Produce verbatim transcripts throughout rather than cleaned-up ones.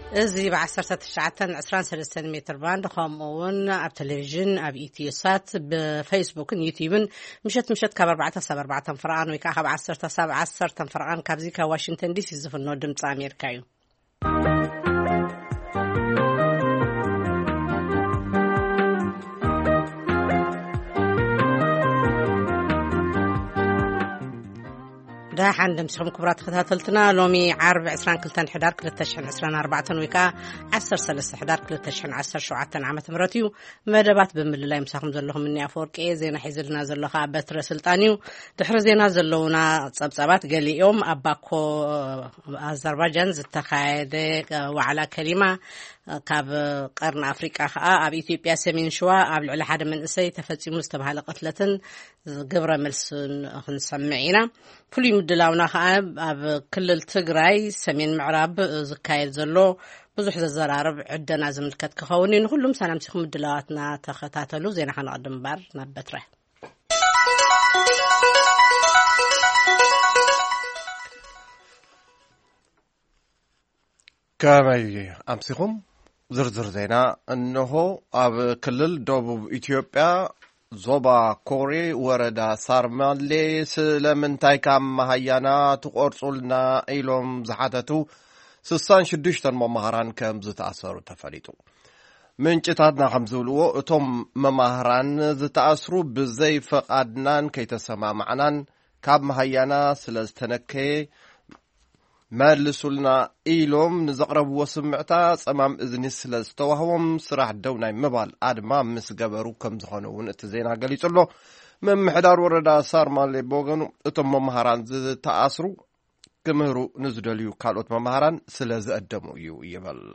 ازي بعشرة تشعة عشرين ثلاثة متر باند خامون اب تلفزيون اب ايتيوسات بفيسبوك يوتيوب مشت مشت كاب أربعة سبعة أربعة فرعان ويكا خب عشرة سبعة عشرة فرعان كابزيكا واشنطن دي سي زفنو دمص امريكايو ده عندهم سهم كبرات خذاتلتنا لومي عرب عسران كلتن حدار كل تشحن عسران أربعة ويكا عسر سلسة حدار كل تشحن عسر شعاتن عامة مراتيو مدبات بمل الله مساهم زلهم مني أفورك إيه زينا حيزلنا زلها بتر سلطانيو دحر زينا زلونا صبصبات قالي يوم أباكو أذربيجان زتخايد وعلى كلمة كاب قرن أفريقيا أب إثيوبيا سمين شوا أب على حدا من إسي تفتي مستبها قتلة قبر ملسون نسمعينا كل مدلاونا خاب أب كل التجراي سمين معراب زكايد زلو بزح الزرارب عدنا زملكت كخونين كلهم سنمسخ مدلاتنا تختاتلو زين حنقدم بار نبتره كامي أمسكم زرزر زينا أنه أب كلل دوب إثيوبيا زوبا كوري وردا سارمالي سلمن تايكام مهيانا تقرصلنا إيلوم زحاتتو سسان شدشتن ممهران كم زتأثروا تفريتو من جتادنا خمزولو اتم ممهران زتأثروا بزي فقادنان كي تسمع معنان كاب مهيانا سلزتنكي مالسولنا إيلوم نزقرب وسمعتا صمام إذن سلزتوهم سراح دوناي مبال آدما مسقبرو كم زخانون اتزينا قليسولو من محدار وردا صار مالي بوغنو اتم ممهران زتأثروا كمهرو نزدليو كالوت ممهران سلز أدمو يو يبل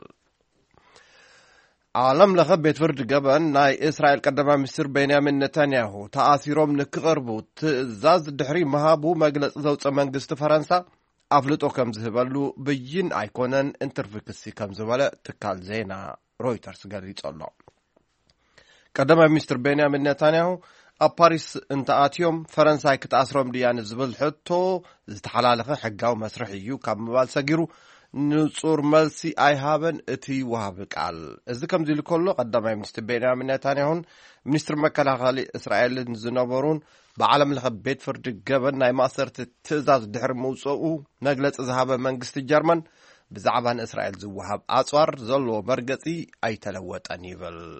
عالم لغبت فرد قبن ناي إسرائيل قدما مصر بنيامين نتنياهو تأثيرهم نكغربو تزاز الدحري مهابو مجلس زوج منجست فرنسا أفلتو كم زهبلو بيين أيكونن انترفيكسي كم زبالة تكال زينا رويترز قريت الله قدما مصر بنيامين نتنياهو أباريس انت آتيوم فرنسا كتأثرهم ديان زبل حتو زتحلالخ حقاو مسرحيو كم مبال ساقيرو نصور ملسي اي هابن اتي وهابك عال ازي كم زي لكولو قدما مستر بنيامين نتنياهو منستر مكلاخالي إسرائيل نزنابرون بعالم الخبيت فرد قبل ناي مأثرت التزاز دحر موصوء نقلت ازهاب منقست الجرمن بزعبان إسرائيل زوهاب أصوار زلو مرقصي اي تلوت انيفل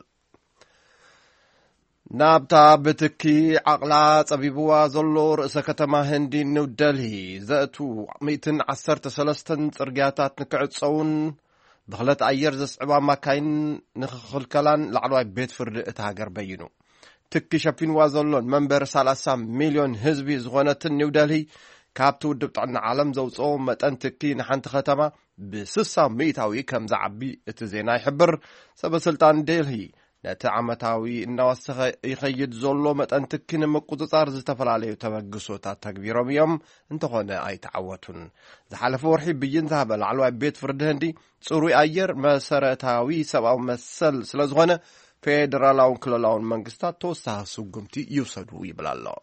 نابتا بتكي عقلا طبيبوا زلو رئيس كتما هندي نيو دلهي زأتو ميتن عسرت سلستن ترقياتات نكعصون بخلت عير زسعبا ما كاين نخخل كلان لعلواي بيت فرد اتهاجر بينو تكي شابين وازلون منبر سالاسا مليون هزبي زغونتن نيو دلهي كابتو دبطعنا عالم زوصو متن تكي نحنت ختما بسسا ميتاوي كم زعبي اتزينا يحبر سبا سلطان دلهي نتعمتاوي النواسخ يخيد زولو متن تكين مقوطار زتفلاليو تبقسوتا تكبيرهم يوم انتخونا اي تعوتون زحالف ورحي بيين ذهب العلوى بيت فرد هندي صوروي اير مسارتاوي سباو مسل سلازغونا فيدرالاون كلالاون منقستات توسها سوقمتي يوصدو يبلالو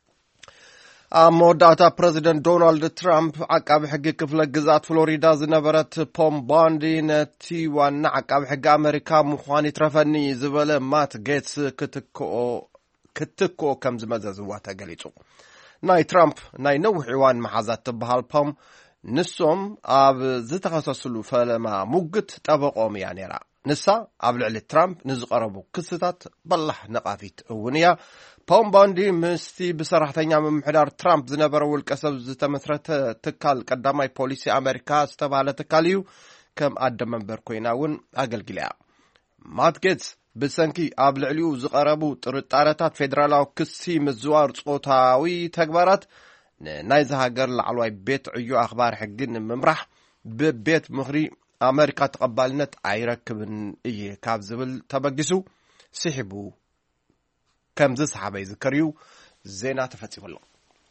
موداتا بريزيدنت دونالد ترامب عقاب حق كفل جزات فلوريدا زنبرت بوم باندي نتي وانا عقاب حق امريكا مخواني ترفني زبل مات جيتس كتكو كتكو كم زمززواتا قليتو ناي ترامب ناي نوح عوان محازات تبهال بوم نسوم اب زتخصصلو فلما موقت طبقوم يعني را نسا قبل على ترامب نزقربو كستات بلح نقافيت اونيا بوم باندي مستي بصراحتين من محدار ترامب زنبر والكسب زتمثرت تكال قداماي بوليسي امريكا استباله تكاليو كم اد منبر كويناون اقلقليا مات جيتس بسنكي قبل عليو زقربو طرطارات فيدرالو كسي مزوار صوتاوي تكبارات نايز هاجر لعلواي بيت عيو اخبار حقن ممرح ببيت مخري أمريكا تقبلنت عيركبن إيه كاب زبل تبقسو سحبو كم زي صحابة يذكريو زينا تفتيح الله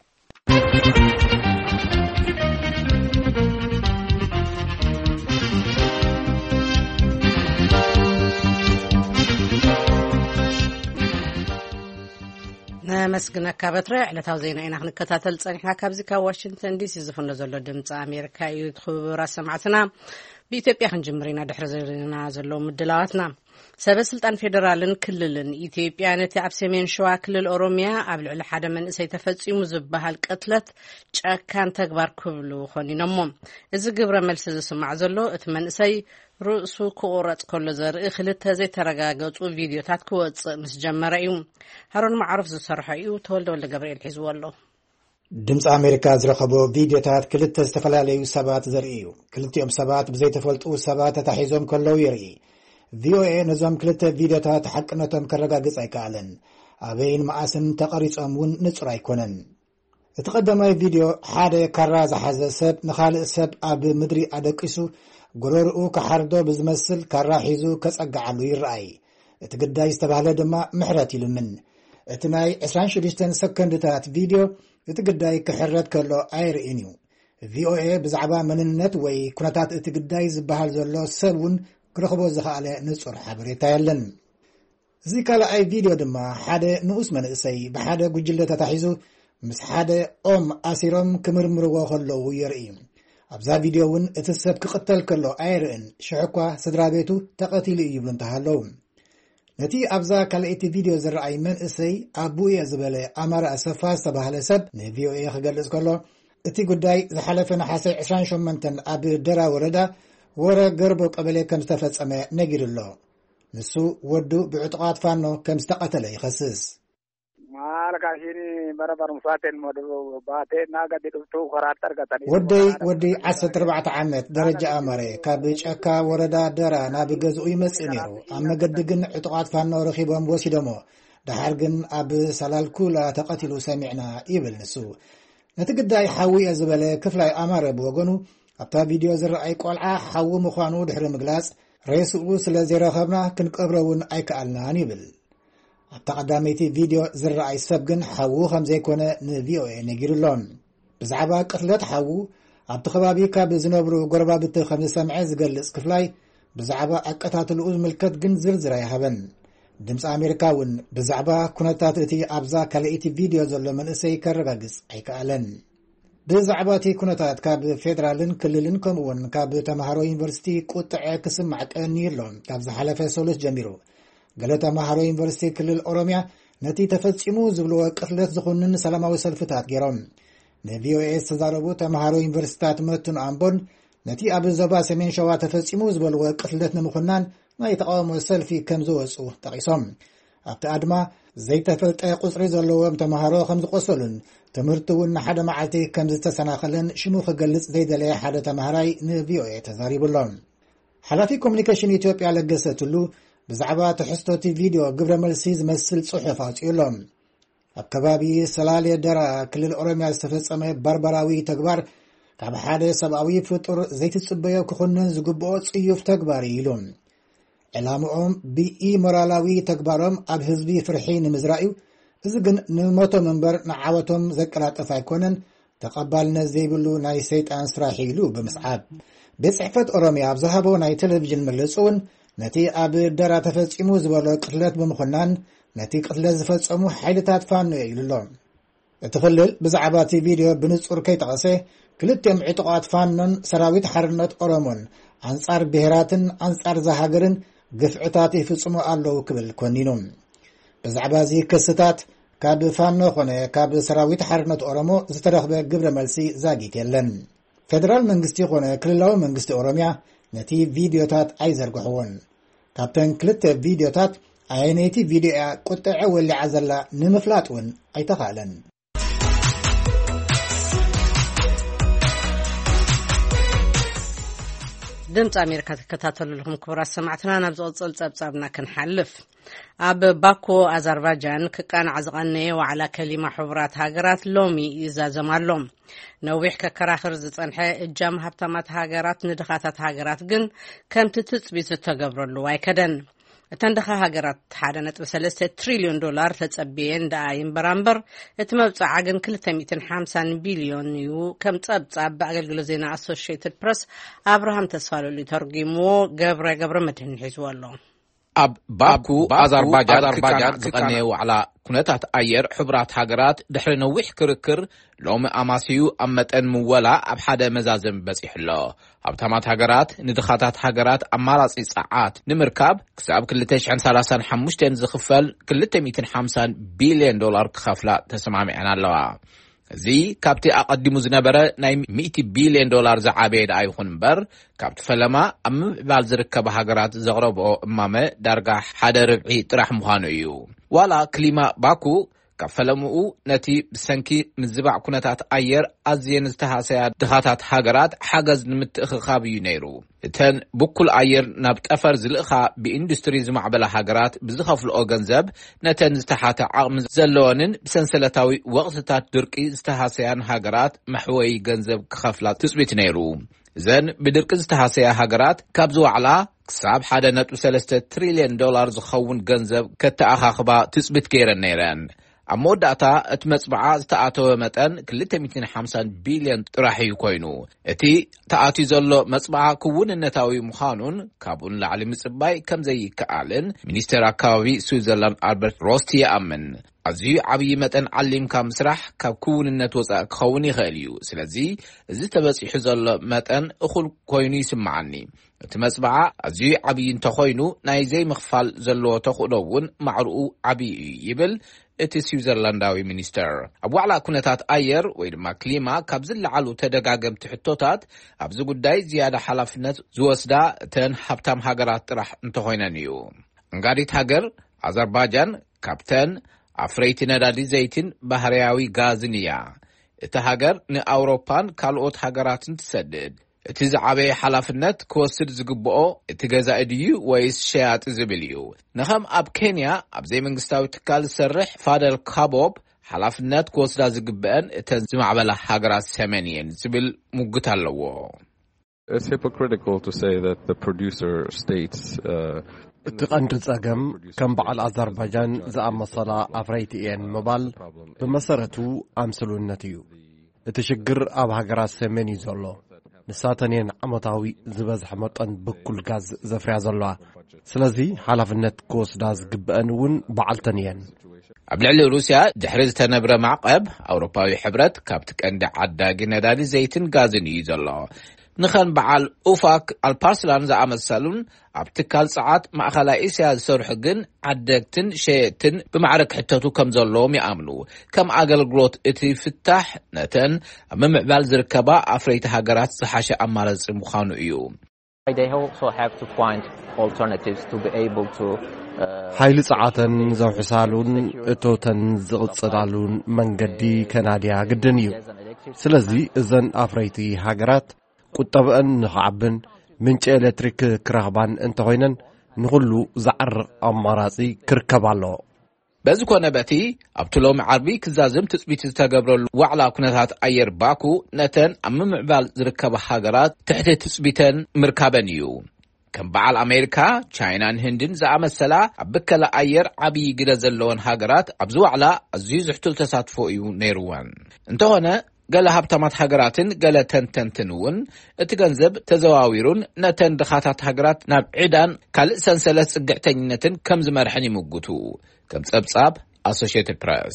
مسكنا كابترا على توزينا إن إحنا كتاتل صنيحنا كابزي كواشنطن دي سي زفنا زلو دمص أمريكا يدخل رسمعتنا بإثيوبيا خنجمرينا دحر زرنا زلو مدلاواتنا سبب سلطان فيدرالن كللن إثيوبيا نتي أب سمين شوا كلل أوروميا أبل على حدا من سيتفصيم زبها القتلت كان تكبر كبلو خوني نمم إذا قبر ملس سمع زلو اتمن سي رؤسو كورت كل زر خلت زي ترجاجات وفيديو تات كوت مسجمرة يوم هرون معروف زصرحة يو تولد ولا جبريل حزو الله دمس أمريكا زرخبو فيديوهات كلت استفلالي سبات زرئيو كلتيهم سبات بزي تفلتو سبات تحيزهم كلو يرئي في او اي نظام كلت فيديوهات حقنتهم كرقاقص ايكالن أبين مقاسم تقريص أمون نصر ايكونن اتقدم اي فيديو حادة كراز حز سب نخال سب أب مدري أدقسو قرورقو كحردو بزمسل كراحيزو كسأقعلو يرأي اتقدا يستبهل دما محراتي لمن اتناي عشرين شديشتن سكندتات فيديو اتقداي كحرت كلو ايرئينيو في او اي بزعبا مننت وي كنتات اتقداي زبهال زلو سبون كرخبو زخالة نصر حبريتا يلن زي كالا اي فيديو دما حادة نؤس من اسي بحادة قجلة تتحيزو مس حادة ام اسيرم كمرمرو خلو يرئيم ابزا فيديوون اتسب كقتل كلو ايرئن شعقوا صدرابيتو تقتيلي يبلن تهالو نتي أبزا كالإتي فيديو زرعي من إسي أبوية زبالي أمار أسفا سباها لسب نفيو إيه خقال إسكالو إتي قداي زحلفنا حاسي عشرين شمنتن أبي درا وردا ورا قربو قبلي كم استفت أمي نقل الله نسو ودو بعتقات فانو كم استقتل يخصص مالكاشيني برابر مساتين مدو باتين ناقا ديكتو خراتر قطاني ودي ودي عسى ربعة عمت درجة أمري كابيج أكا وردا درا نابي قزو يمسينيرو أما قدقن عتقات فانو رخيبهم وسيدمو دحارقن أب سلال كولا تقتلو سمعنا إيبل نسو نتقداي حاوي أزبالي كفلاي أمر بوغنو أبتا فيديو زرعي قولعا حاو مخوانو دحر مقلاس ريسو سلازي رخبنا كنقبرون أيكالنا نيبل التقداميتي فيديو زرعي سبقن حاو خمزي كونه نفيو نجير اللون بزعبا قتلت حاو عبتخبابي كاب زنبرو قربا بتو خمس سمعي زقلس كفلاي بزعبا أكتات الأوز ملكت جن زرزري هبن دمس أمريكاون بزعبا كونتات اتي أبزا كاليتي فيديو زلو من اسي كرغاقس ايكالن بزعباتي كونتات كاب فيدرالن كللن كمون كاب تمهارو يونيفرسيتي قطع كسم معقنير لون كاب زحلفة سولس جميرو قالت مهارو يونيفرسيتي كلل أوروميا نتي تفصيمو زبلو قتلت زخونن سلاماوي سلفتات جيرون نفيو اي استزاربو تمهارو يونيفرسيتات متن أمبون نتي أبو زبا سمين شوا تفصيمو زبلو قتلت نمخنان ما يتقاومو سلفي كمزو اسو تقيسهم أبتا أدما زي تفلت اي قصري زلوهم تمهارو خمز قصلن تمرتون حدا معلتي كمز تسناخلن شموخ قلص زي دلي حدا تمهاراي نفيو اي تزاريب اللون حلافي كومنيكيشن إثيوبيا لقصتلو بزعبا تحستوتي فيديو قبل ملسيز مسل صحفات يلوم الكبابي سلالي درا كل الأوروميا استفتصمي بربراوي تكبر كعب حادة سبعوي فطر زيت السبايا كخنن زقبوت صيوف تكباري يلوم علامهم بي مورالاوي تكبرهم أب حزبي فرحين مزرائيو إذن نموتو منبر نعاوتهم ذكرات أفايكونن تقبلنا زيبلو ناي سيت أنسراحيلو بمسعاب بصحفة أوروميا بزهبو ناي تلفزيون ملسون نتي أب درا تفصيمو زبالو قتلت بمخنان نتي قتلت زفصمو حيلتات فانو يلون اتخلل بزعباتي فيديو بنصور كي تقسي كلتهم عتقات فانن سراويت حرنت أورومون أنصار بهراتن أنصار زهاجرن قفعتاتي فصمو ألو كبل كونينون بزعبازي كستات كاب فانو خونه كاب سراويت حرنت أورومو زترخبه قبر ملسي زاقيت يلن فدرال منغستي خونه كللاو منغستي أوروميا نتي فيديوتات أيزر قحوون كابتن كلت فيديوتات عينيتي فيديو قطع واللي عزلا نمفلاتون أي تخالن دمت أمريكا تكتاتل لهم كبرى سمعتنا نبزو صلصبصبنا كنحلف أب باكو أذربيجان كان عزقني وعلى كلمة حبرات هاجرات لومي إذا زمالهم نويح ككراخر زصنحه اجام هبتمات هاجرات ندخاتات هاجرات جن كم تتثبت تجبرلو وايكدن تندخا هاجرات حدا نطب ثلاثة تريليون دولار تتصبين دايم برامبر اتمبص عجن كل مئتين وخمسين بليون يو كم تصبصب باغلغلو زينا اسوشيتد بريس ابراهام تسفالو لي ترجمو غبره غبره مدهن حزوالو ኣብ ባኩ ኣዘርባጃን ኣዘርባጃን ዝቀነየ ዋዕላ ኩነታት ኣየር ሕቡራት ሃገራት ድሕሪ ነዊሕ ክርክር ሎሚ ኣማሲዩ ኣብ መጠን ምወላ ኣብ ሓደ መዛዘም በፂሕሎ ሃብታማት ሃገራት ንድኻታት ሃገራት ኣማራጺ ጸዓት ንምርካብ ክሳብ ክልተ ሽሕን ሰላሳን ሓሙሽተን ዝኽፈል ክልተ ሚእትን ሓምሳን ቢልዮን ዶላር ክኸፍላ ተሰማሚዐን ኣለዋ እዚ ካብቲ ኣቐዲሙ ዝነበረ ናይ ሚእቲ ቢልዮን ዶላር ዝዓበየ ዳ ይኹን እምበር ካብቲ ፈለማ ኣብ ምዕባል ዝርከባ ሃገራት ዘቕረብኦ እማመ ዳርጋ ሓደ ርብዒ ጥራሕ ምዃኑ እዩ ዋላ ክሊማ ባኩ ካብ ፈለምኡ ነቲ ብሰንኪ ምዝባዕ ኩነታት ኣየር ኣዝየን ዝተሃሰያ ድኻታት ሃገራት ሓገዝ ንምትእኽኻብ እዩ ነይሩ እተን ብኩል ኣየር ናብ ጠፈር ዝልእኻ ብኢንዱስትሪ ዝማዕበላ ሃገራት ብዝኸፍልኦ ገንዘብ ነተን ዝተሓተ ዓቕሚ ዘለወንን ብሰንሰለታዊ ወቕትታት ድርቂ ዝተሃሰያን ሃገራት መሕወይ ገንዘብ ክኸፍላ ትፅቢት ነይሩ እዘን ብድርቂ ዝተሃሰያ ሃገራት ካብ ዝዋዕላ ክሳብ ሓደ ነጥቢ ሰለስተ ትሪልዮን ዶላር ዝኸውን ገንዘብ ከተኣኻኽባ ትፅቢት ገይረን ነይረን ኣብ መወዳእታ እቲ መጽባዓ ዝተኣተወ መጠን ክልተ ሚእትን ሓምሳን ቢልዮን ጥራሕ እዩ ኮይኑ እቲ ተኣትዩ ዘሎ መጽባዓ ክውንነታዊ ምዃኑን ካብኡን ላዕሊ ምጽባይ ከም ዘይከኣልን ሚኒስትር ኣካባቢ ስዊዘርላንድ ኣልበርት ሮስቲ ይኣምን ኣዝዩ ዓብዪ መጠን ዓሊምካ ምስራሕ ካብ ክውንነት ወፃእ ክኸውን ይኽእል እዩ ስለዚ እዚ ተበፂሑ ዘሎ መጠን እኹል ኮይኑ ይስምዓኒ እቲ መጽባዓ ኣዝዩ ዓብዪ እንተኾይኑ ናይ ዘይምኽፋል ዘለዎ ተኽእሎ እውን ማዕርኡ ዓብዪ እዩ ይብል እቲ ስዊዘርላንዳዊ ሚኒስተር ኣብ ዋዕላ ኩነታት ኣየር ወይ ድማ ክሊማ ካብ ዝለዓሉ ተደጋገምቲ ሕቶታት ኣብዚ ጉዳይ ዝያዳ ሓላፍነት ዝወስዳ እተን ሃብታም ሃገራት ጥራሕ እንተኾይነን እዩ እንጋዲት ሃገር ኣዘርባጃን ካብተን ኣፍረይቲ ነዳዲ ዘይትን ባህርያዊ ጋዝን እያ እቲ ሃገር ንኣውሮፓን ካልኦት ሃገራትን ትሰድድ እቲ ዝዓበየ ሓላፍነት ክወስድ ዝግብኦ እቲ ገዛኢ ድዩ ወይስ ሸያጢ ዝብል እዩ ንኸም ኣብ ኬንያ ኣብ ዘይመንግስታዊ ትካል ዝሰርሕ ፋደል ካቦብ ሓላፍነት ክወስዳ ዝግብአን እተን ዝማዕበላ ሃገራት ሰሜን እየን ዝብል ሙግት ኣለዎ It's hypocritical to say that the producer states uh, እቲ ቀንዲ ጸገም ከም በዓል ኣዘርባጃን ዝኣመሰላ ኣፍረይቲ እየን ምባል ብመሰረቱ ኣምስሉነት እዩ እቲ ሽግር ኣብ ሃገራት ሰሜን እዩ ዘሎ ንሳተን እየን ዓመታዊ ዝበዝሐ መጠን ብኩል ጋዝ ዘፍርያ ዘለዋ ስለዚ ሓላፍነት ክወስዳ ዝግብአን እውን በዓልተን እየን ኣብ ልዕሊ ሩስያ ድሕሪ ዝተነብረ ማዕቀብ ኣውሮፓዊ ሕብረት ካብቲ ቀንዲ ዓዳጊ ነዳዲ ዘይትን ጋዝን እዩ ዘሎ ንኸን በዓል ኡፋክ ኣልፓርስላን ዝኣመሰሉን ኣብ ትካል ጸዓት ማእኸላይ እስያ ዝሰርሑ ግን ዓደግትን ሸየጥትን ብማዕረግ ሕተቱ ከም ዘለዎም ይኣምኑ ከም ኣገልግሎት እቲ ፍታሕ ነተን ኣብ ምምዕባል ዝርከባ ኣፍረይቲ ሃገራት ዝሓሸ ኣማራፂ ምዃኑ እዩ ሓይሊ ጸዓተን ዘውሕሳሉን እቶተን ዝቕጽላሉን መንገዲ ከናድያ ግድን እዩ ስለዚ እዘን ኣፍረይቲ ሃገራት ቁጠብአን ንኽዓብን ምንጭ ኤሌክትሪክ ክረኽባን እንተኾይነን ንኹሉ ዝዓርቕ ኣማራጺ ክርከብ ኣለዎ በዚ ኮነ በቲ ኣብቲ ሎሚ ዓርቢ ክዛዝም ትፅቢት ዝተገብረሉ ዋዕላ ኩነታት ኣየር ባኩ ነተን ኣብ ምምዕባል ዝርከባ ሃገራት ትሕቲ ትፅቢተን ምርካበን እዩ ከም በዓል ኣሜሪካ ቻይናን ህንድን ዝኣመሰላ ኣብ ብከለ ኣየር ዓብዪ ግደ ዘለወን ሃገራት ኣብዚ ዋዕላ ኣዝዩ ዝሕቱል ተሳትፎ እዩ ነይሩወን እንተኾነ ገለ ሃብታማት ሃገራትን ገለ ተንተንትን እውን እቲ ገንዘብ ተዘዋዊሩን ነተን ድኻታት ሃገራት ናብ ዒዳን ካልእ ሰንሰለት ጽግዕተኝነትን ከም ዝመርሕን ይምግቱ ከም ጸብጻብ ኣሶሺየትድ ፕሬስ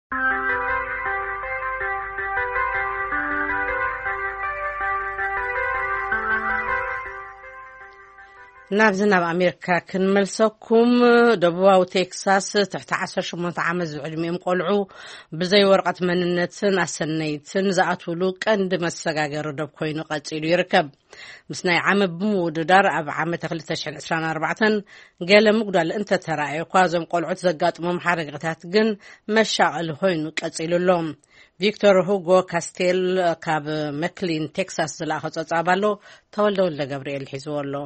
ናብ ዝናብ ኣሜሪካ ክንመልሰኩም ደቡባዊ ቴክሳስ ትሕቲ ዓሰርተ ሸሞንተ ዓመት ዝዕድሚኦም ቆልዑ ብዘይ ወረቐት መንነትን ኣሰነይትን ዝኣትውሉ ቀንዲ መሰጋገሪ ደብ ኮይኑ ቀፂሉ ይርከብ ምስ ናይ ዓመት ብምውድዳር ኣብ ዓመት ክልተ ሽሕን ዒስራን ኣርባዕተን ገለ ምጉዳል እንተተረኣየ እኳ እዞም ቆልዑት ዘጋጥሞም ሓደጋታት ግን መሻቐሊ ኮይኑ ቀፂሉሎም ቪክቶር ሁጎ ካስቴል ካብ መክሊን ቴክሳስ ዝለኣኸ ጸብጻብ ኣሎ ተወልደ ወልደ ገብርኤል ሒዝዎ ኣሎ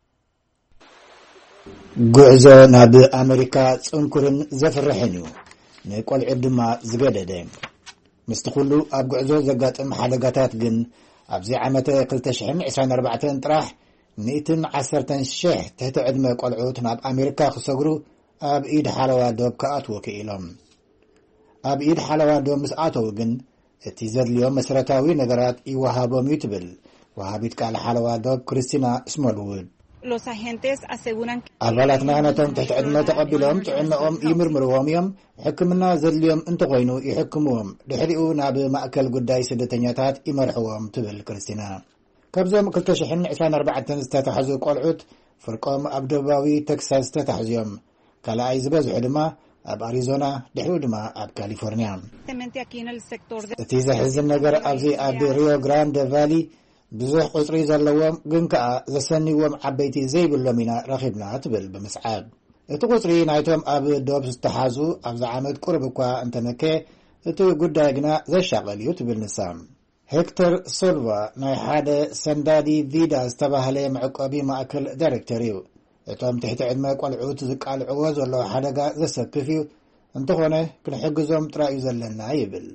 ጉዕዞ ናብ ኣሜሪካ ጽንኩርን ዘፍርሕን እዩ ንቆልዑ ድማ ዝገደደ ምስቲ ኩሉ ኣብ ጉዕዞ ዘጋጥም ሓደጋታት ግን ኣብዚ ዓመት ክልተ ሽሕን ዒስራን ኣርባዕተን ጥራሕ ሚእትን ዓሰርተን ሽሕ ትሕቲ ዕድመ ቆልዑት ናብ ኣሜሪካ ክሰግሩ ኣብ ኢድ ሓለዋ ዶብ ከኣትዉ ክኢሎም ኣብ ኢድ ሓለዋ ዶብ ምስ ኣተዉ ግን እቲ ዘድልዮም መሰረታዊ ነገራት ይወሃቦም እዩ ትብል ወሃቢት ቃል ሓለዋ ዶብ ክርስቲና ስሞልውድ ኣባላትና ነቶም ትሕቲ ዕድመ ተቐቢሎም ጥዕንኦም ይምርምርዎም እዮም ሕክምና ዘድልዮም እንተኾይኑ ይሕክምዎም ድሕሪኡ ናብ ማእከል ጉዳይ ስደተኛታት ይመርሕዎም ትብል ክርስቲና ካብዞም ክልተ ሽሕን ዒስራን ኣርባዕተን ዝተታሕዙ ቆልዑት ፍርቆም ኣብ ደቡባዊ ቴክሳስ ተታሕዝዮም ካልኣይ ዝበዝሑ ድማ ኣብ ኣሪዞና ድሕሪኡ ድማ ኣብ ካሊፎርኒያ እቲ ዘሕዝን ነገር ኣብዚ ኣብ ሪዮ ግራንድ ቫሊ ብዙሕ ቁፅሪ ዘለዎም ግን ከዓ ዘሰኒዎም ዓበይቲ ዘይብሎም ኢና ረኺብና ትብል ብምስዓብ እቲ ቁፅሪ ናይቶም ኣብ ዶብ ዝተሓዙ ኣብዛ ዓመት ቁርብ እኳ እንተነከ እቲ ጉዳይ ግና ዘሻቐል እዩ ትብል ንሳ ሄክተር ሶልቫ ናይ ሓደ ሰንዳዲ ቪዳ ዝተባህለ መዕቆቢ ማእከል ዳይሬክተር እዩ እቶም ትሕቲ ዕድመ ቆልዑት ዝቃልዕዎ ዘለዎ ሓደጋ ዘሰክፍ እዩ እንተኾነ ክንሕግዞም ጥራይ እዩ ዘለና ይብል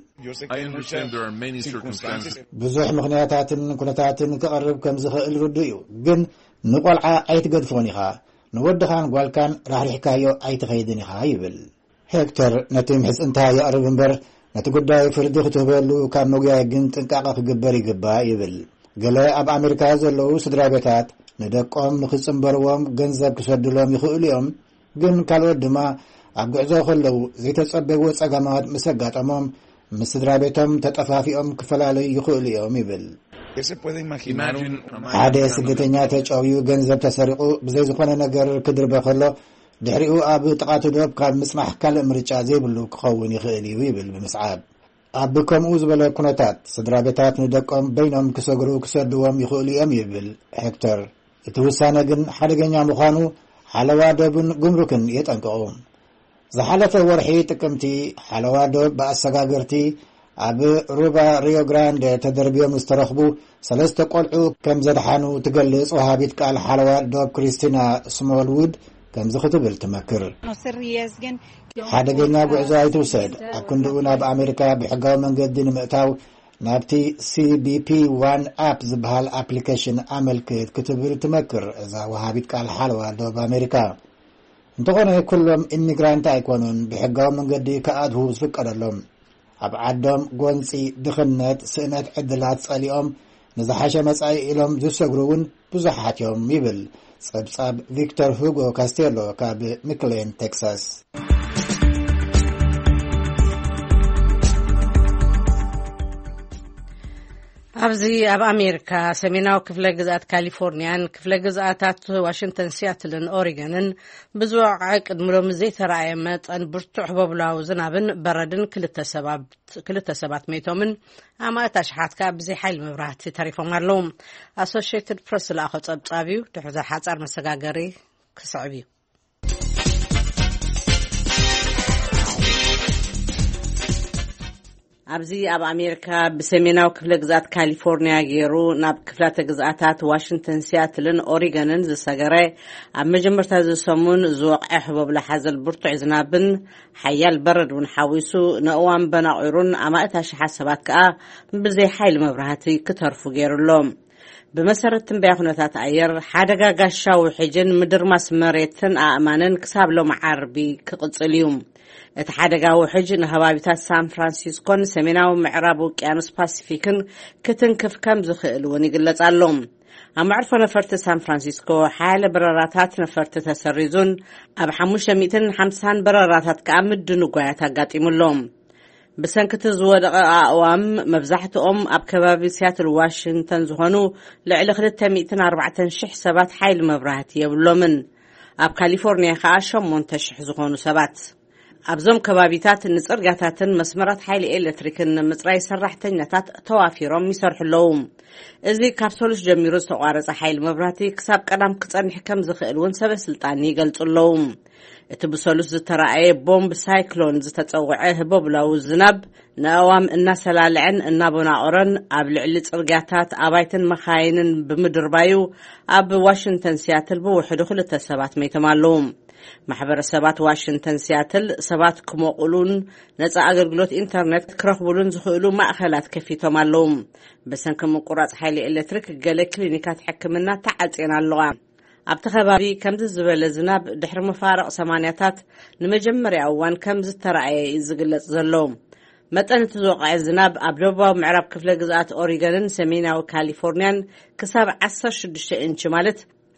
ብዙሕ ምኽንያታትን ኩነታትን ክቐርብ ከም ዝኽእል ርዱ እዩ ግን ንቆልዓ ኣይትገድፎን ኢኻ ንወድኻን ጓልካን ራሕሪሕካዮ ኣይትኸይድን ኢኻ ይብል ሄክተር ነቲ ምሕፅንታ የቕርብ እምበር ነቲ ጉዳይ ፍርዲ ክትህበሉ ካብ መጉያይ ግን ጥንቃቐ ክግበር ይግባእ ይብል ገለ ኣብ ኣሜሪካ ዘለዉ ስድራ ቤታት ንደቆም ንክጽምበርዎም ገንዘብ ክሰድሎም ይኽእሉ እዮም ግን ካልኦት ድማ ኣብ ጉዕዞ ከለዉ ዘይተጸበብዎ ጸገማት ምስ ኣጋጠሞም ምስ ስድራ ቤቶም ተጠፋፊኦም ክፈላለዩ ይኽእሉ እዮም ይብል ሓደ ስደተኛ ተጨውዩ ገንዘብ ተሰሪቑ ብዘይ ዝኾነ ነገር ክድርበ ከሎ ድሕሪኡ ኣብ ጥቓቱ ዶብ ካብ ምጽናሕ ካልእ ምርጫ ዘይብሉ ክኸውን ይኽእል እዩ ይብል ብምስዓብ ኣብ ከምኡ ዝበለ ኩነታት ስድራ ቤታት ንደቆም በይኖም ክሰግሩ ክሰድዎም ይኽእሉ እዮም ይብል ሄክተር እቲ ውሳነ ግን ሓደገኛ ምዃኑ ሓለዋ ዶብን ጉምሩክን የጠንቅቑ ዝሓለፈ ወርሒ ጥቅምቲ ሓለዋ ዶብ ብኣሰጋገርቲ ኣብ ሩባ ሪዮ ግራንድ ተደርቢዮም ዝተረኽቡ ሰለስተ ቆልዑ ከም ዘድሓኑ ትገልጽ ወሃቢት ቃል ሓለዋ ዶብ ክሪስቲና ስሞልውድ ከም ዝኽትብል ትመክር ሓደገኛ ጉዕዞ ኣይትውሰድ ኣብ ክንድኡ ናብ ኣሜሪካ ብሕጋዊ መንገዲ ንምእታው ናብቲ ሲቢፒ ዋን ኣፕ ዝበሃል ኣፕሊኬሽን ኣመልክት ክትብል ትመክር እዛ ወሃቢት ቃል ሓለዋ ዶብ ኣሜሪካ እንተኾነ ኩሎም ኢሚግራንት ኣይኮኑን ብሕጋዊ መንገዲ ከኣትዉ ዝፍቀደሎም ኣብ ዓዶም ጎንፂ ድኽነት ስእነት ዕድላት ጸሊኦም ንዝሓሸ መጻኢ ኢሎም ዝሰግሩ እውን ብዙሓት እዮም ይብል ጸብጻብ ቪክተር ሁጎ ካስቴሎ ካብ ሚክሌን ቴክሳስ ኣብዚ ኣብ ኣሜሪካ ሰሜናዊ ክፍለ ግዛት ካሊፎርኒያን ክፍለ ግዛታት ዋሽንግተን ሲያትልን ኦሪገንን ብዙሕ ቅድሚ ሎሚ ዘይተረኣየ መጠን ብርቱዕ ህበብላዊ ዝናብን በረድን ክልተ ሰባት ሜቶምን ኣማእታ ሽሓትካ ብዘይ ሓይሊ መብራህቲ ተሪፎም ኣለዉ ኣሶሽየትድ ፕሬስ ዝለኣኾ ጸብጻብ እዩ ድሕሪ ሓጻር መሰጋገሪ ክስዕብ እዩ ኣብዚ ኣብ ኣሜሪካ ብሰሜናዊ ክፍለ ግዛት ካሊፎርኒያ ገይሩ ናብ ክፍላተ ግዛታት ዋሽንግተን ሲያትልን ኦሪገንን ዝሰገረ ኣብ መጀመርታ ዝሰሙን ዝወቕዐ ህበብላ ሓዘል ብርቱዕ ዝናብን ሓያል በረድ እውን ሓዊሱ ንእዋን በናቑሩን ኣማእታ ሽሓት ሰባት ከዓ ብዘይ ሓይሊ መብራህቲ ክተርፉ ገይሩሎም ብመሰረት ትንበያ ኩነታት ኣየር ሓደጋ ጋሻዊ ሕጅን ምድርማስ መሬትን ኣእማንን ክሳብ ሎም ዓርቢ ክቕጽል እዩ እቲ ሓደጋ ውሕጅ ንኸባቢታት ሳን ፍራንሲስኮን ሰሜናዊ ምዕራብ ውቅያኖስ ፓሲፊክን ክትንክፍ ከም ዝኽእል እውን ይግለጽ ኣሎ ኣብ መዕርፎ ነፈርቲ ሳን ፍራንሲስኮ ሓያለ በረራታት ነፈርቲ ተሰሪዙን ኣብ ሓሙሽተ ሚእትን ሓምሳን በረራታት ከዓ ምድን ጓያት ኣጋጢሙሎም ብሰንኪቲ ዝወደቐ ኣእዋም መብዛሕትኦም ኣብ ከባቢ ሲያትል ዋሽንግተን ዝኾኑ ልዕሊ ክልተ ሚእትን ኣርባዕተን ሽሕ ሰባት ሓይሊ መብራህቲ የብሎምን ኣብ ካሊፎርኒያ ከዓ ሸሞንተ ሽሕ ዝኾኑ ሰባት ኣብዞም ከባቢታት ንጽርግያታትን መስመራት ሓይሊ ኤሌክትሪክን ንምጽራይ ሰራሕተኛታት ተዋፊሮም ይሰርሑ ኣለዉ እዚ ካብ ሰሉስ ጀሚሩ ዝተቋረጸ ሓይሊ መብራህቲ ክሳብ ቀዳም ክጸንሕ ከም ዝኽእል እውን ሰበስልጣን ይገልጹ ኣለዉ እቲ ብሰሉስ ዝተረኣየ ቦምብ ሳይክሎን ዝተጸውዐ ህበብላዊ ዝናብ ንኣእዋም እናሰላለዐን እናበናቑረን ኣብ ልዕሊ ጽርግያታት ኣባይትን መኻይንን ብምድርባዩ ኣብ ዋሽንግተን ሲያትል ብውሕዱ ክልተ ሰባት ሜቶም ኣለዉ ማሕበረሰባት ዋሽንግተን ሲያትል ሰባት ክመቑሉን ነፃ ኣገልግሎት ኢንተርኔት ክረኽቡሉን ዝኽእሉ ማእኸላት ከፊቶም ኣለዉ ብሰንኪ ምቁራጽ ሓይሊ ኤሌክትሪክ ገለ ክሊኒካት ሕክምና ተዓጽየን ኣለዋ ኣብቲ ከባቢ ከምዚ ዝበለ ዝናብ ድሕሪ መፋረቕ ሰማንያታት ንመጀመርያ እዋን ከም ዝተረኣየ እዩ ዝግለጽ ዘሎ መጠን እቲ ዝወቕዐ ዝናብ ኣብ ደቡባዊ ምዕራብ ክፍለ ግዛት ኦሪገንን ሰሜናዊ ካሊፎርኒያን ክሳብ ዓሰርተ ሽዱሽተ ኢንች ማለት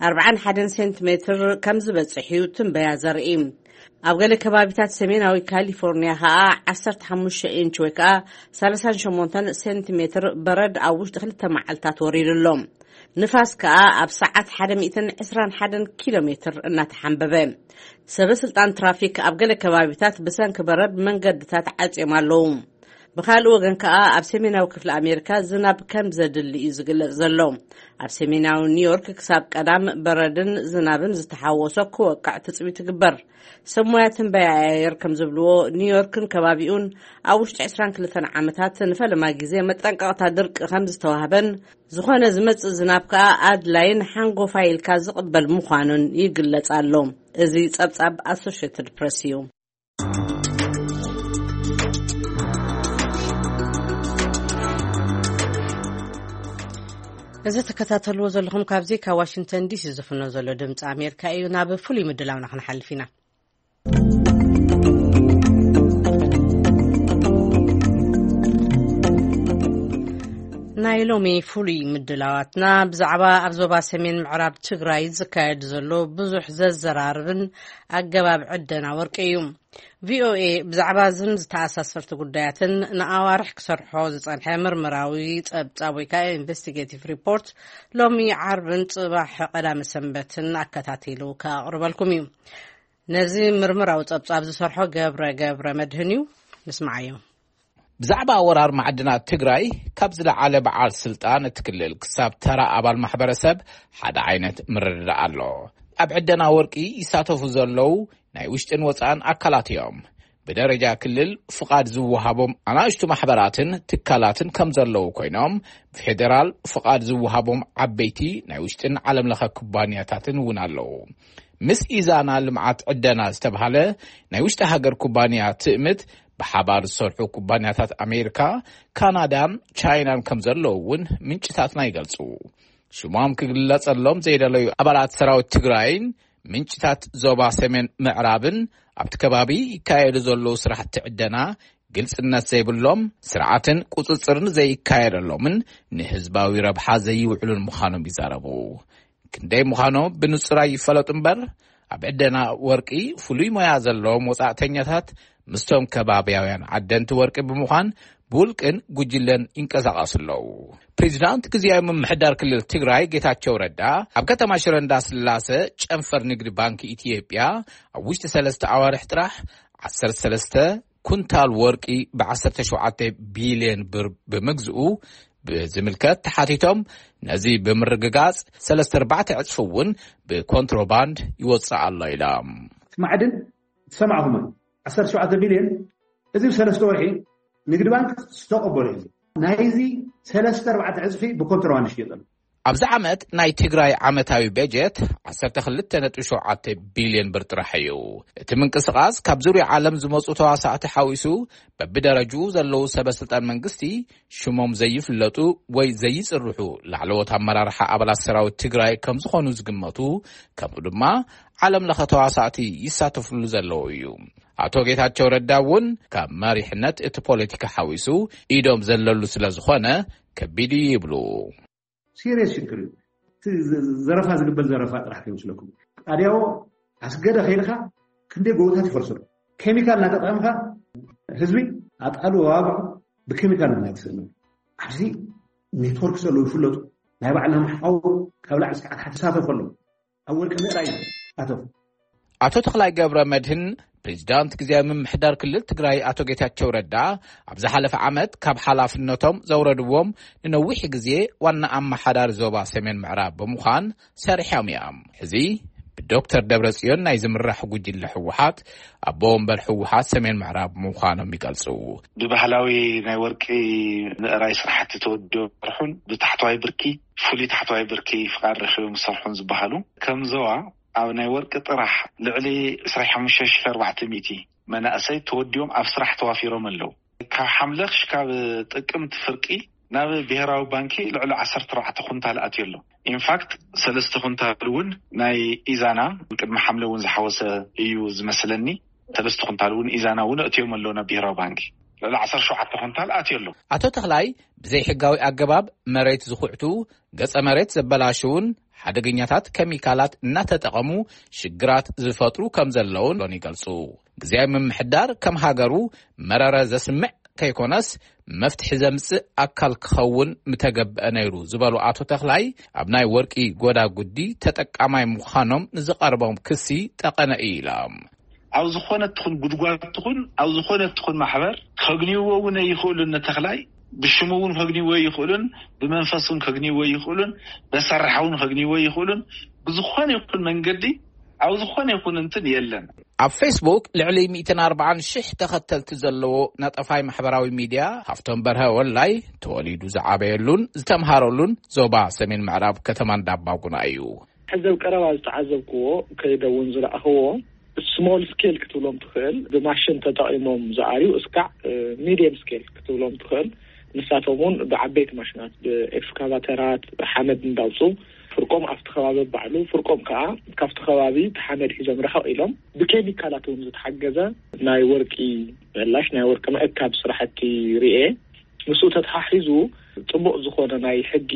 أربعة وأربعين سنتيمتر كم زبصحيو تنبيا زرئي ኣብ ገለ ከባቢታት ሰሜናዊ ካሊፎርኒያ ከዓ ዓሰርተ ሓሙሽተ ኢንች ወይ ከዓ ሰላሳ ሸሞንተ ሴንቲሜትር በረድ ኣብ ውሽጢ ክልተ መዓልታት ወሪድሎም ንፋስ ከዓ ኣብ ሰዓት መቶ ዕስራን ሓደ ኪሎ ሜትር እናተሓንበበ ሰበስልጣን ትራፊክ ኣብ ገለ ከባቢታት ብሰንኪ በረድ መንገድታት ዓጽዮም ኣለዉ بخال وغن كا ኣብ ሰሜናዊ ክፍለ ኣሜሪካ ዝናብ ከም ዘድሊ እዩ ዝግለጽ ዘሎ ኣብ ሰሜናዊ ኒውዮርክ ክሳብ ቀዳም በረድን ዝናብን ዝተሓወሶ ክወቅዕ ትጽቢት ትግበር ሰሞያትን በያየር ከም ዝብልዎ ኒውዮርክን ከባቢኡን ኣብ ውሽጢ عشرين وثلاثة ዓመታት ንፈለማ ግዜ መጠንቀቕታ ድርቂ ከም ዝተዋህበን ዝኾነ ዝመጽእ ዝናብ ከኣ ኣድላይን ሓንጎ ፋይልካ ዝቕበል ምዃኑን ይግለጽ ኣሎ እዚ ጸብጻብ ኣሶሺየትድ ፕሬስ እዩ إذا تكتاتلوا زلهم كابزي كواشنطن دي سي زفنو زلو دمص أمريكا إيو ناب فولي مدلاونا خنا حلفينا نايلومي فولي مدلاواتنا بزعبا أبزوبا سمين معراب تغراي زكايد زلو بزوح ززراربن أقباب عدنا ورقيوم في او اي بزعبا زمز تأساس فرت قداياتن نأوارح كسرحو زصانح مرمراوي تابتابويكا انفستيجيتيف ريبورت لومي عربن صباح قدام سنبتن أكتاتيلو كأقربالكم يوم نزي مرمراوي تابتاب زصرحو قبرة قبرة مدهنيو نسمعيو بزعبا ورار معدنات تقراي كابزل على بعال سلطان تكلل كساب ترى أبال محبرسب حدا عينت مرد الله أبعدنا ورقي يساتفو زلو ናይ ውሽጥን ወፃን አካላት እዮም በደረጃ ክልል ፍቃድ ዝወሃቦም አናሽቱ ማሕበራትን ትካላትን ከም ዘለው ኮይኖም ፌደራል ፍቃድ ዝወሃቦም ዓበይቲ ናይ ውሽጥን ዓለም ለኸ ኩባንያታትን እውን ኣለው ምስ ኢዛና ልምዓት ዕደና ዝተባሃለ ናይ ውሽጢ ሃገር ኩባንያ ትእምት በሓባር ዝሰርሑ ኩባንያታት ኣሜሪካ ካናዳን ቻይናን ከም ዘለው እውን ምንጭታትና ይገልጹ ሽሞም ክግለጸሎም ዘይደለዩ ኣባላት ሰራዊት ትግራይን ምንጭታት ዞባ ሰሜን ምዕራብን ኣብቲ ከባቢ ይካየድ ዘሎ ስራሕቲ ዕደና ግልጽነት ዘይብሎም ስርዓትን ቁጽጽርን ዘይካየደሎምን ንህዝባዊ ረብሓ ዘይውዕሉን ምዃኖም ይዛረቡ ክንደይ ምዃኖም ብንጹር ይፈለጡ እምበር ኣብ ዕደና ወርቂ ፍሉይ ሞያ ዘለዎም ወጻእተኛታት ምስቶም ከባቢያውያን ዓደንቲ ወርቂ ብምዃን ብውልቅን ጉጅለን ይንቀሳቐሱለው ፕሬዚዳንት ግዚያዊ ምምሕዳር ክልል ትግራይ ጌታቸው ረዳ ኣብ ከተማ ሽረ እንዳስላሴ ጨንፈር ንግዲ ባንኪ ኢትዮጵያ ኣብ ውሽጢ ሰለስተ ኣዋርሕ ጥራሕ ዓሰርተ ሰለስተ ኩንታል ወርቂ ብዓሰርተ ሸውዓተ ቢልዮን ብር ብምግዝኡ ብዝምልከት ተሓቲቶም ነዚ ብምርግጋጽ ሰለስተ ኣርባዕተ ዕጽፍ እውን ብኮንትሮባንድ ይወጽእ ኣሎ ኢሎም ማዕድን ሰማዕሁም ዓሰርተ ሸውዓተ ቢልዮን እዚ ሰለስተ ወርሒ ንግዲ ባንክ ዝተቀበለ እዩ ናይዚ ሰለስተ ኣርባዕተ ዕጽፊ ብኮንትሮባንድ ይሽየጥ ኣብዚ ዓመት ናይ ትግራይ ዓመታዊ በጀት ዓሰርተ ክልተ ነጥቢ ሸውዓተ ቢልዮን ብር ጥራሕ እዩ እቲ ምንቅስቓስ ካብ ዙርያ ዓለም ዝመጹ ተዋሳእቲ ሓዊሱ በብደረጁ ዘለዉ ሰበስልጣን መንግስቲ ሽሞም ዘይፍለጡ ወይ ዘይጽርሑ ላዕለዎት ኣመራርሓ ኣባላት ሰራዊት ትግራይ ከም ዝኾኑ ዝግመቱ ከምኡ ድማ ዓለም ለኸ ተዋሳእቲ ይሳተፍሉ ዘለዉ እዩ አቶ ጌታቸው ረዳ እውን ካብ መሪሕነት እቲ ፖለቲካ ሓዊሱ ኢዶም ዘለሉ ስለ ዝኾነ ከቢድ ይብሉ ሲሪየስ ችግር ዘረፋ ዝግበል ዘረፋ ጥራሕ ከይመስለኩም ኣዲያው ኣስገደ ኸይልካ ክንደይ ጎቦታት ይፈርሰሉ ኬሚካል እናተጠቀምካ ህዝቢ ኣጣሉ ዋግዑ ብኬሚካል እናይተሰሉ ኣብዚ ኔትወርክ ዘሎ ይፍለጡ ናይ ባዕልና መሓውር ካብ ላዕሊ እስካዕ ታሕቲ ተሳተፈሉ ኣብ ወርቂ ምዕራይ ኣተው አቶ ተኽላይ ገብረ መድህን ፕሬዚዳንት ግዚያዊ ምምሕዳር ክልል ትግራይ አቶ ጌታቸው ረዳ ኣብ ዝሓለፈ ዓመት ካብ ሓላፍነቶም ዘውረድዎም ንነዊሕ ግዜ ዋና ኣመሓዳሪ ዞባ ሰሜን ምዕራብ ብምዃን ሰሪሖም እዮም ሕዚ ብዶክተር ደብረጽዮን ናይ ዝምራሕ ጉጅለ ሕወሓት ኣቦ ወንበር ሕወሓት ሰሜን ምዕራብ ምዃኖም ይገልጹ ብባህላዊ ናይ ወርቂ ምዕራይ ስራሕቲ ተወዲኡ ርሑን ብታሕተዋይ ብርኪ ፍሉይ ታሕተዋይ ብርኪ ፍቃድ ረኺቦም ዝሰርሑን ዝበሃሉ ከም ዞባ ኣብ ናይ ወርቂ ጥራሕ ልዕሊ عشرين وخمسة آلاف وأربعمائة መናእሰይ ተወዲኦም ኣብ ስራሕ ተዋፊሮም ኣለው ካብ ሓምለ ክሽካብ ጥቅምት ፍርቂ ናብ ብሄራዊ ባንኪ ልዕሊ ዓሰርተ ኣርባዕተ ኩንታል ኣትዩ ኣሎ ኢንፋክት ሰለስተ ኩንታል እውን ናይ ኢዛና ቅድሚ ሓምለ እውን ዝሓወሰ እዩ ዝመስለኒ ሰለስተ ኩንታል እውን ኢዛና እውን ኣትዮም ኣለው ናብ ብሄራዊ ባንኪ ለዓሰርተ ሸውዓተ ኩንታል ኣትየሉ ኣቶ ተኽላይ ብዘይ ሕጋዊ ኣገባብ መሬት ዝኹዕቱ ገጸ መሬት ዘበላሽውን ሓደገኛታት ኬሚካላት እናተጠቐሙ ሽግራት ዝፈጥሩ ከም ዘለውን ይገልጹ። ግዜያዊ ምምሕዳር ከም ሃገሩ መረረ ዘስምዕ ከይኮነስ መፍትሒ ዘምጽእ ኣካል ክኸውን ምተገብአ ነይሩ ዝበሉ ኣቶ ተኽላይ ኣብ ናይ ወርቂ ጎዳጉዲ ተጠቃማይ ምዃኖም ንዝቐርቦም ክሲ ጠቐነ ኢሎም ኣብ ዝኾነ ትኹን ጉድጓድ ትኹን ኣብ ዝኾነ ትኹን ማሕበር ከግኒዎ እውን ይኽእሉን ነተኽላይ ብሽሙውን ከግኒዎ ይኽእሉን ብመንፈሱን ከግኒዎ ይኽእሉን በሰራሓውን ከግኒዎ ይኽእሉን ብዝኾነ ይኹን መንገዲ ኣብ ዝኾነ ይኹን እንትን የለን። ኣብ ፌስቡክ ልዕሊ مئة وأربعين ሽሕ ተኸተልቲ ዘለዎ ነጠፋይ ማሕበራዊ ሚድያ ሃፍቶም በርሀ ወላይ ተወሊዱ ዝዓበየሉን ዝተምሃረሉን ዞባ ሰሜን ምዕራብ ከተማ እንዳባጉና እዩ። ሕዘብ ቀረባ ዝተዓዘብክዎ ከይደውን ዝረኣኽዎ ስሞል ስኬል ክትብሎም ትኽእል ብማሽን ተጠቒሞም ዝኣርዩ እስካዕ ሚድየም ስኬል ክትብሎም ትኽእል ንሳቶም እውን ብዓበይቲ ማሽናት ብኤክስካቫተራት ሓመድ እንዳውፁ ፍርቆም ኣብቲ ከባቢ ባዕሉ ፍርቆም ከዓ ካብቲ ከባቢ ተሓመድ ሒዞም ረኸቕ ኢሎም ብኬሚካላት እውን ዝተሓገዘ ናይ ወርቂ መላሽ ናይ ወርቂ መእካብ ስራሕቲ ርኤ ንሱ ተተሓሒዙ ጽቡቕ ዝኾነ ናይ ሕጊ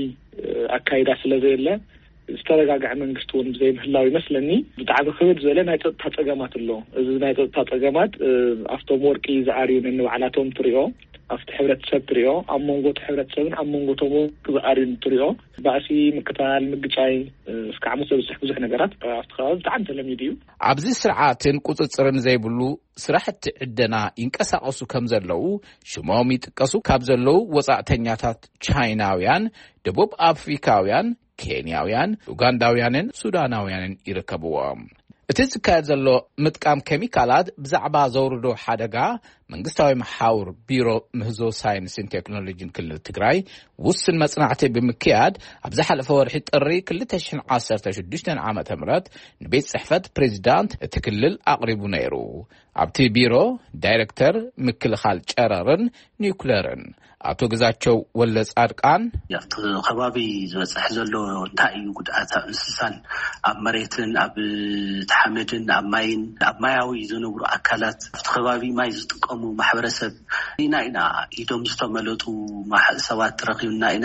ኣካይዳ ስለዘየለ ዝተረጋግዐ መንግስቲ እውን ብዘይ ምህላው ይመስለኒ ብጣዕሚ ክብድ ዝበለ ናይ ፀጥታ ፀገማት ኣሎ። እዚ ናይ ፀጥታ ፀገማት ኣብቶም ወርቂ ዝኣርዩ ንባዕላቶም ትሪኦ ኣብቲ ሕብረተሰብ ትሪኦ ኣብ መንጎ ሕብረተሰብን ኣብ መንጎቶም ዝኣርዩ ትሪኦ ባእሲ ምቅታል ምግጫይ እስካዕ ምሰብስሕ ብዙሕ ነገራት ኣብቲ ከባቢ ብጣዕሚ ተለሚዱ እዩ። ኣብዚ ስርዓትን ቁፅፅርን ዘይብሉ ስራሕቲ ዕደና ይንቀሳቐሱ ከም ዘለው ሽሞም ይጥቀሱ ካብ ዘለው ወፃእተኛታት ቻይናውያን ደቡብ ኣፍሪካውያን ኬንያውያን ኡጋንዳውያንን ሱዳናውያንን ይርከብዎም። እቲ ዝካየድ ዘሎ ምጥቃም ኬሚካላት ብዛዕባ ዘውርዶ ሓደጋ መንግስታዊ መሓውር ቢሮ ምህዞ ሳይንስን ቴክኖሎጂን ክልል ትግራይ ውስን መጽናዕቲ ብምክያድ ኣብ ዝሓለፈ ወርሒ ጥሪ ክልተ ሽሕን ዓሰርተ ሽዱሽተ ዓመተ ምህረት ንቤት ጽሕፈት ፕሬዚዳንት እቲ ክልል ኣቕሪቡ ነይሩ። ኣብቲ ቢሮ ዳይሬክተር ምክልኻል ጨረርን ኒውክለርን ኣቶ ግዛቸው ወለጻድቃን ያፍቲ ከባቢ ዝበጽሕ ዘሎ እንታይ እዩ ጉድኣት እንስሳን ኣብ መሬትን ኣብ ተሓመድን ኣብ ማይን ኣብ ማያዊ ዝነብሩ ኣካላት ኣብቲ ከባቢ ማይ ዝጥቀሙ ማሕበረሰብ ኢና ኢና ኢዶም ዝተመለጡ ሰባት ረኺብና ኢና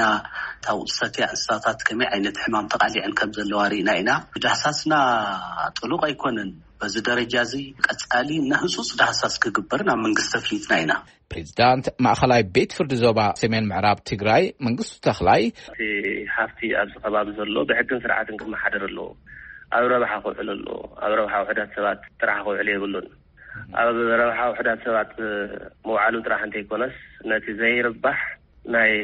ታውሰት እንስሳታት ከመይ ዓይነት ሕማም ተቃሊዐን ከም ዘለዋ ሪኢና ኢና ብዳህሳስና ጥሉቕ ኣይኮነን በዚ ደረጃ እዚ ቀጻሊ ንህጹጽ ዳህሳስ ክግበር ናብ መንግስቲ ፍሊትና ኢና። ፕሬዚዳንት ማእኸላይ ቤት ፍርዲ ዞባ ሰሜን ምዕራብ ትግራይ መንግስቱ ተኽላይ ሃፍቲ ኣብ ከባቢ ዘሎ ብሕግን ስርዓትን ክመሓደር ኣሎ ኣብ ረብሓ ክውዕል ኣሎ ኣብ ረብሓ ውሕዳት ሰባት ጥራሕ ክውዕል የብሉን ኣብ ረብሓ ውሕዳት ሰባት መውዓሉ ጥራሕ እንተይኮነስ ነቲ ዘይርባሕ ናይ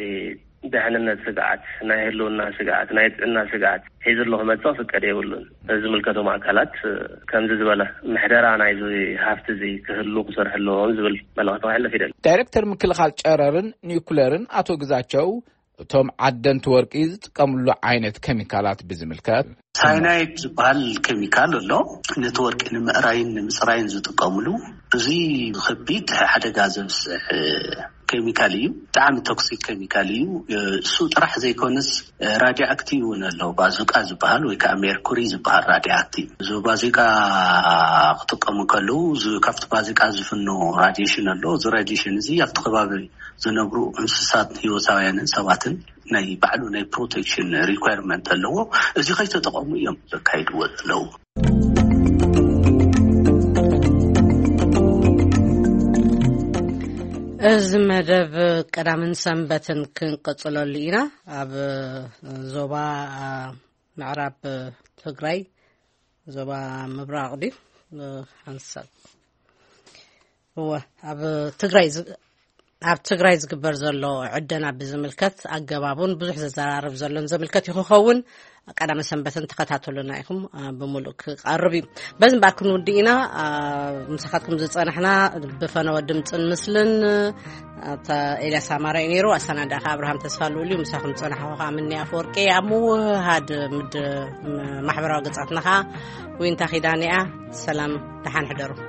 ድሕንነት ስጋዓት ናይ ህልውና ስጋዓት ናይ ጥዕና ስጋዓት ሒዙ ክመጽእ ፍቀድ የብሉን። እዚ ምልከቶም ኣካላት ከምዚ ዝበለ ምሕደራ ናይ ሃፍቲ እዚ ክህሉ ክሰርሕ ኣለዎም ዝብል መልእኽቲ ክሕለፍ ይደሊ። ዳይሬክተር ምክልኻል ጨረርን ኒውክለርን ኣቶ ግዛቸው እቶም ዓደንቲ ወርቂ ዝጥቀምሉ ዓይነት ኬሚካላት ብዝምልከት ሳይናይድ ዝበሃል ኬሚካል ኣሎ ነቲ ወርቂ ንምዕራይን ንምፅራይን ዝጥቀምሉ እዚ ከቢድ ሓደጋ ዘብስዕ ኬሚካል እዩ። ብጣዕሚ ቶክሲክ ኬሚካል እዩ። እሱ ጥራሕ ዘይኮነስ ራድዮ ኣክቲቭ እውን ኣሎ ባዙቃ ዝበሃል ወይ ከዓ ሜርኩሪ ዝበሃል ራድዮ ኣክቲቭ እዚ ባዙቃ ክጥቀሙ ከለው ካብቲ ባዙቃ ዝፍኖ ራዲሽን ኣሎ እዚ ራዲሽን እዚ ኣብቲ ከባቢ ዝነብሩ እንስሳት ህይወታውያንን ሰባትን ናይ ባዕሉ ናይ ፕሮቴክሽን ሪኳየርመንት ኣለዎ። እዚ ከይተጠቐሙ እዮም ዘካይድዎ ዘለው። እዚ መደብ ቀዳምን ሰንበትን ክንቀጽለሉ ኢና ኣብ ዞባ ምዕራብ ትግራይ ዞባ ምብራቅ ዲ ሓንሳብ ኣብ ትግራይ ኣብ ትግራይ ዝግበር ዘሎ ዕደና ብዝምልከት ኣገባቡን ብዙሕ ዘዘራርብ ዘሎን ዝምልከት ይኸውን ቀዳም ሰንበትን ተከታተሉና ኢኹም ብሙሉእ ክቀርብ እዩ በዝ ምባር ክንውዲኢና ምሳኻትኩም ዝጸናሕና ብፈነወ ድምፅን ምስልን ኤልያስ አማራይ ነይሩ ኣሰናዳኻ አብርሃም ተስፋሉልዩ ምሳኹም ጸናሕኻ ምንያ አፈወርቂ ኣሙሃድ ምድ ማሕበራዊ ገጻትናኻ ወይንታ ኺዳንያ ሰላም ደሓን ሕደሩ